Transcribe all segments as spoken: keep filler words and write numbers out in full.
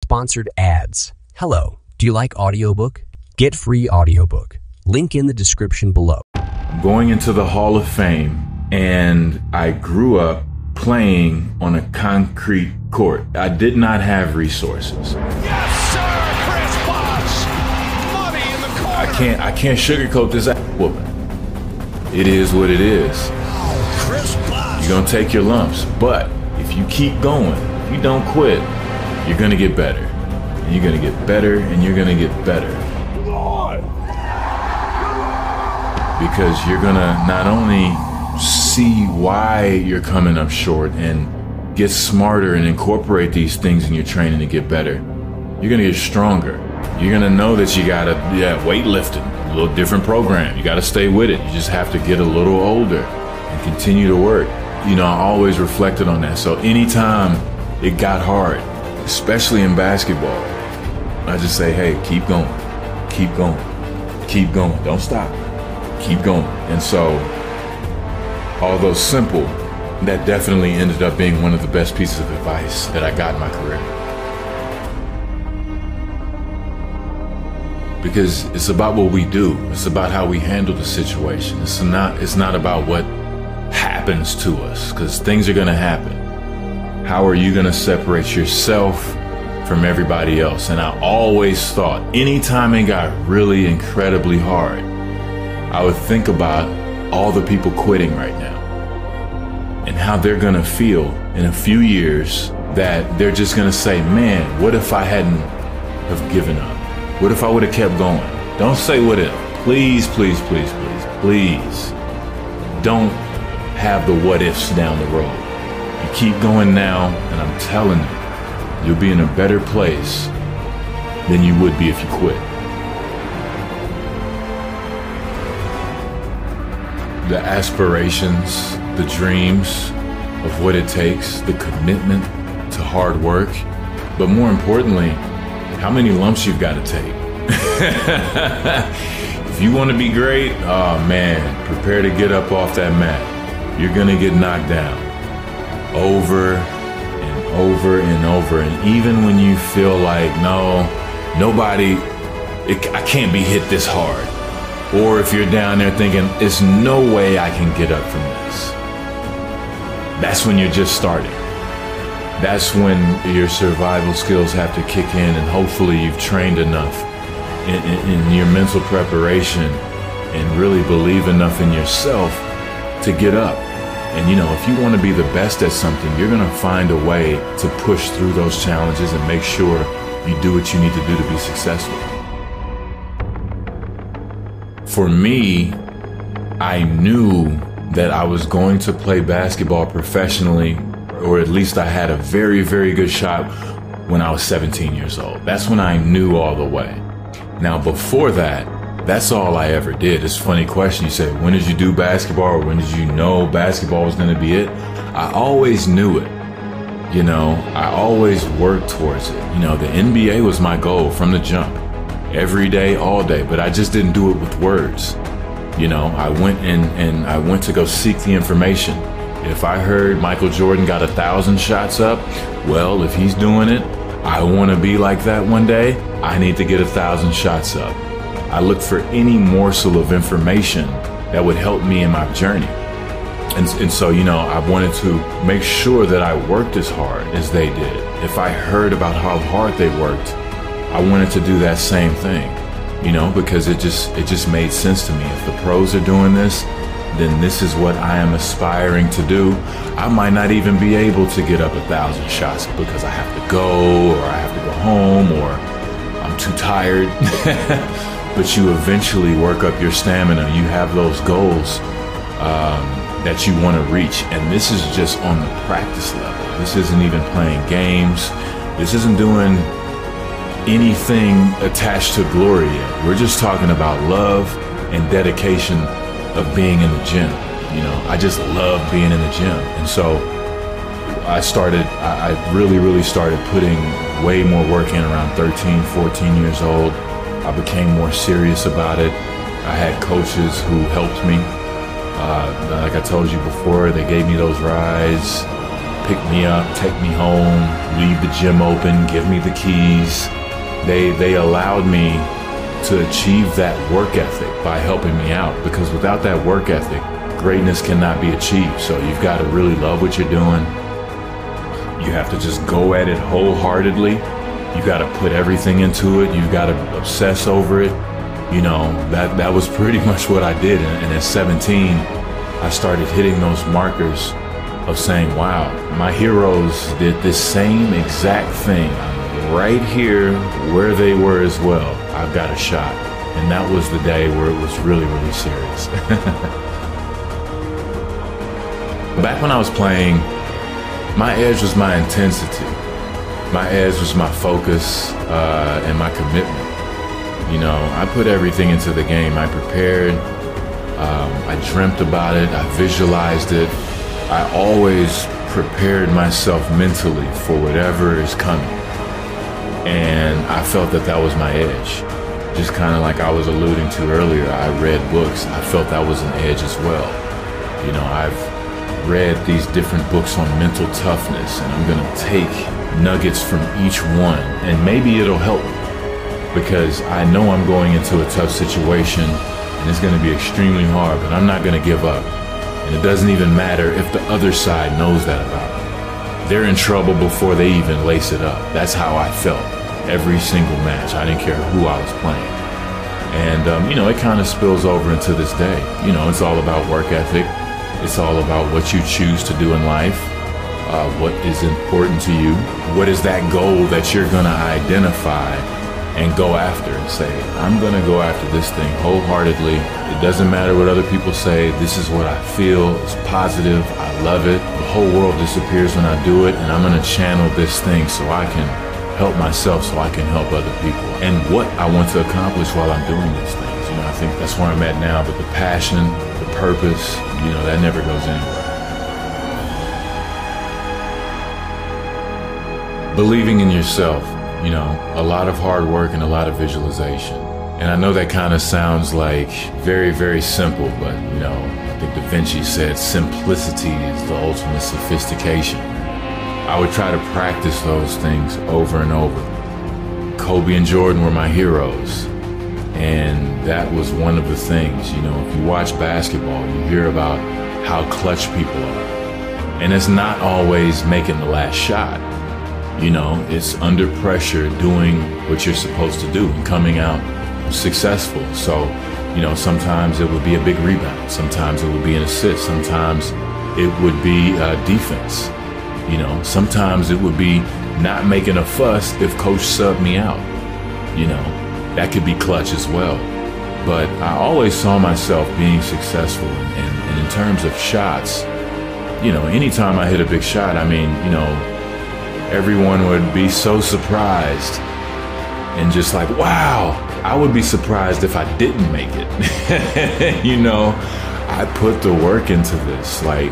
sponsored ads. Hello, do you like audiobook? Get free audiobook. Link in the description below. Going into the Hall of Fame, and I grew up playing on a concrete court. I did not have resources. Yes, sir, Chris Bosh! Money in the corner! I can't, I can't sugarcoat this whooping. It is what it is. Chris Bosh! You're gonna take your lumps, but if you keep going, if you don't quit, you're gonna get better. And you're gonna get better, and you're gonna get better. Lord! Because you're gonna not only see why you're coming up short and get smarter and incorporate these things in your training to get better, you're gonna get stronger. You're gonna know that you gotta, yeah, weightlifting, a little different program. You gotta stay with it. You just have to get a little older and continue to work. You know, I always reflected on that. So anytime it got hard, especially in basketball, I just say, hey, keep going, keep going, keep going. Don't stop, keep going. And so, although simple, that definitely ended up being one of the best pieces of advice that I got in my career. Because it's about what we do. It's about how we handle the situation. It's not, it's not about what happens to us, because things are gonna happen. How are you gonna separate yourself from everybody else? And I always thought, anytime it got really incredibly hard, I would think about all the people quitting right now and how they're gonna feel in a few years, that they're just gonna say, man, what if I hadn't have given up? What if I would have kept going? Don't say what if. Please, please, please, please, please. Don't have the what ifs down the road. You keep going now, and I'm telling you, you'll be in a better place than you would be if you quit. The aspirations, the dreams of what it takes, the commitment to hard work, but more importantly, how many lumps you've got to take. If you want to be great, oh man, prepare to get up off that mat. You're gonna get knocked down over and over and over. And even when you feel like, no, nobody, it, I can't be hit this hard. Or if you're down there thinking, there's no way I can get up from this. That's when you're just starting. That's when your survival skills have to kick in, and hopefully you've trained enough in, in, in your mental preparation and really believe enough in yourself to get up. And you know, if you want to be the best at something, you're going to find a way to push through those challenges and make sure you do what you need to do to be successful. For me, I knew that I was going to play basketball professionally, or at least I had a very, very good shot when I was seventeen years old. That's when I knew all the way. Now, before that, that's all I ever did. It's a funny question. You say, when did you do basketball, or when did you know basketball was going to be it? I always knew it. You know, I always worked towards it. You know, the N B A was my goal from the jump. Every day, all day, but I just didn't do it with words. You know, I went in and I went to go seek the information. If I heard Michael Jordan got a thousand shots up, well, if he's doing it, I want to be like that one day. I need to get a thousand shots up. I looked for any morsel of information that would help me in my journey. And, and so, you know, I wanted to make sure that I worked as hard as they did. If I heard about how hard they worked, I wanted to do that same thing, you know, because it just, it just made sense to me. If the pros are doing this, then this is what I am aspiring to do. I might not even be able to get up a thousand shots because I have to go, or I have to go home, or I'm too tired. But you eventually work up your stamina. You have those goals um, that you want to reach. And this is just on the practice level. This isn't even playing games. This isn't doing anything attached to glory yet. We're just talking about love and dedication of being in the gym. You know, I just love being in the gym. And so I started, I, I really, really started putting way more work in around thirteen, fourteen years old. I became more serious about it. I had coaches who helped me. Uh, like I told you before, they gave me those rides, pick me up, take me home, leave the gym open, give me the keys. They, they allowed me to achieve that work ethic by helping me out, because without that work ethic, greatness cannot be achieved. So you've got to really love what you're doing. You have to just go at it wholeheartedly. You got to put everything into it. You've got to obsess over it. You know, that, that was pretty much what I did. And, and at seventeen, I started hitting those markers of saying, wow, my heroes did this same exact thing. I'm right here where they were as well. I've got a shot. And that was the day where it was really, really serious. Back when I was playing, my edge was my intensity. My edge was my focus uh, and my commitment. You know, I put everything into the game. I prepared, um, I dreamt about it, I visualized it. I always prepared myself mentally for whatever is coming. And I felt that that was my edge. Just kind of like I was alluding to earlier, I read books. I felt that was an edge as well. You know, I've read these different books on mental toughness, and I'm gonna take nuggets from each one, and maybe it'll help me. Because I know I'm going into a tough situation and it's going to be extremely hard, but I'm not going to give up. And it doesn't even matter if the other side knows that about me. They're in trouble before they even lace it up. That's how I felt every single match. I didn't care who I was playing. And, um, you know, it kind of spills over into this day. You know, it's all about work ethic. It's all about what you choose to do in life, uh, what is important to you. What is that goal that you're going to identify and go after and say, I'm gonna go after this thing wholeheartedly. It doesn't matter what other people say. This is what I feel. It's positive. I love it. The whole world disappears when I do it, and I'm gonna channel this thing so I can help myself, so I can help other people. And what I want to accomplish while I'm doing these things. You know, I think that's where I'm at now, but the passion, the purpose, you know, that never goes anywhere. Believing in yourself. You know, a lot of hard work and a lot of visualization. And I know that kind of sounds like very, very simple, but, you know, I think Da Vinci said simplicity is the ultimate sophistication. I would try to practice those things over and over. Kobe and Jordan were my heroes. And that was one of the things, you know, if you watch basketball, you hear about how clutch people are. And it's not always making the last shot. You know, it's under pressure doing what you're supposed to do and coming out successful. So, you know, sometimes it would be a big rebound. Sometimes it would be an assist. Sometimes it would be uh, defense. You know, sometimes it would be not making a fuss if coach subbed me out. You know, that could be clutch as well. But I always saw myself being successful. And, and, and in terms of shots, you know, anytime I hit a big shot, I mean, you know, everyone would be so surprised and just like, wow. I would be surprised if I didn't make it. You know, I put the work into this like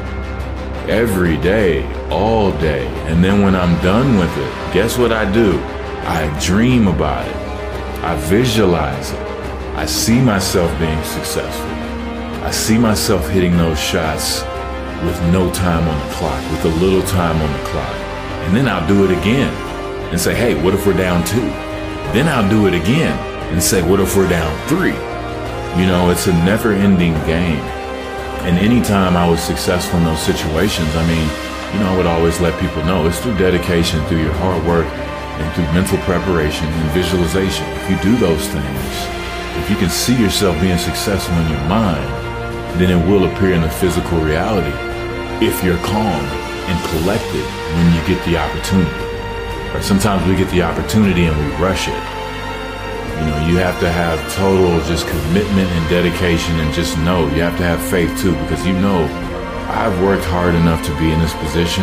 every day, all day. And then when I'm done with it, guess what I do? I dream about it. I visualize it. I see myself being successful. I see myself hitting those shots with no time on the clock, with a little time on the clock. And then I'll do it again and say, hey, what if we're down two? Then I'll do it again and say, what if we're down three? You know, it's a never-ending game. And anytime I was successful in those situations, I mean, you know, I would always let people know it's through dedication, through your hard work, and through mental preparation and visualization. If you do those things, if you can see yourself being successful in your mind, then it will appear in the physical reality if you're calm and collected when you get the opportunity. Or sometimes we get the opportunity and we rush it. You know, you have to have total just commitment and dedication, and just know, you have to have faith too, because you know, I've worked hard enough to be in this position.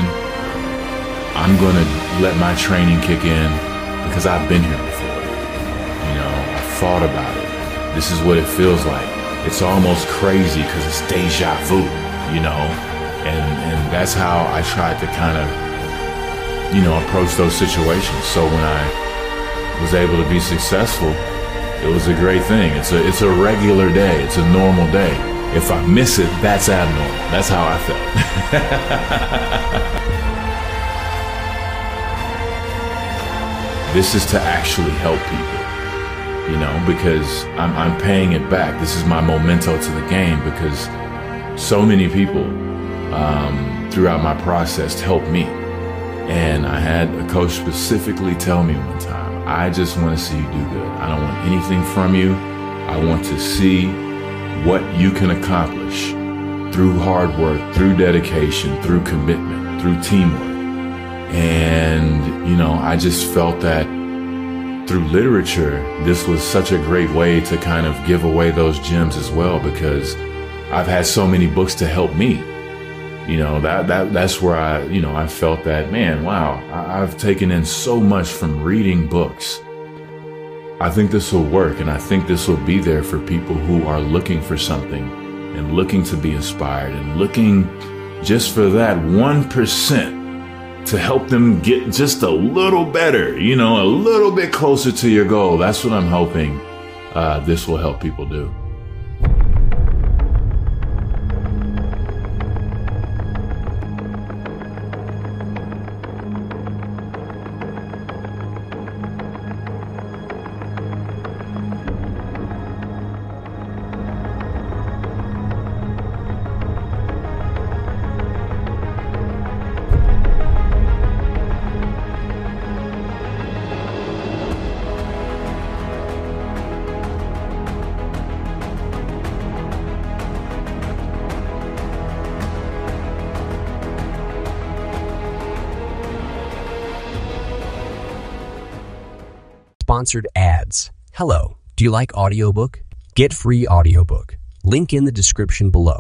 I'm gonna let my training kick in because I've been here before. You know, I've thought about it. This is what it feels like. It's almost crazy because it's deja vu, you know? And, and that's how I tried to kind of, you know, approach those situations. So when I was able to be successful, it was a great thing. It's a, it's a regular day. It's a normal day. If I miss it, that's abnormal. That's how I felt. This is to actually help people, you know, because I'm, I'm paying it back. This is my memento to the game, because so many people um, throughout my process helped me. And I had a coach specifically tell me one time, I just want to see you do good. I don't want anything from you. I want to see what you can accomplish through hard work, through dedication, through commitment, through teamwork. And, you know, I just felt that through literature, this was such a great way to kind of give away those gems as well, because I've had so many books to help me. You know, that, that that's where I, you know, I felt that, man, wow, I, I've taken in so much from reading books. I think this will work, and I think this will be there for people who are looking for something and looking to be inspired and looking just for that one percent to help them get just a little better, you know, a little bit closer to your goal. That's what I'm hoping uh, this will help people do. Sponsored ads. Hello, do you like audiobook? Get free audiobook. Link in the description below.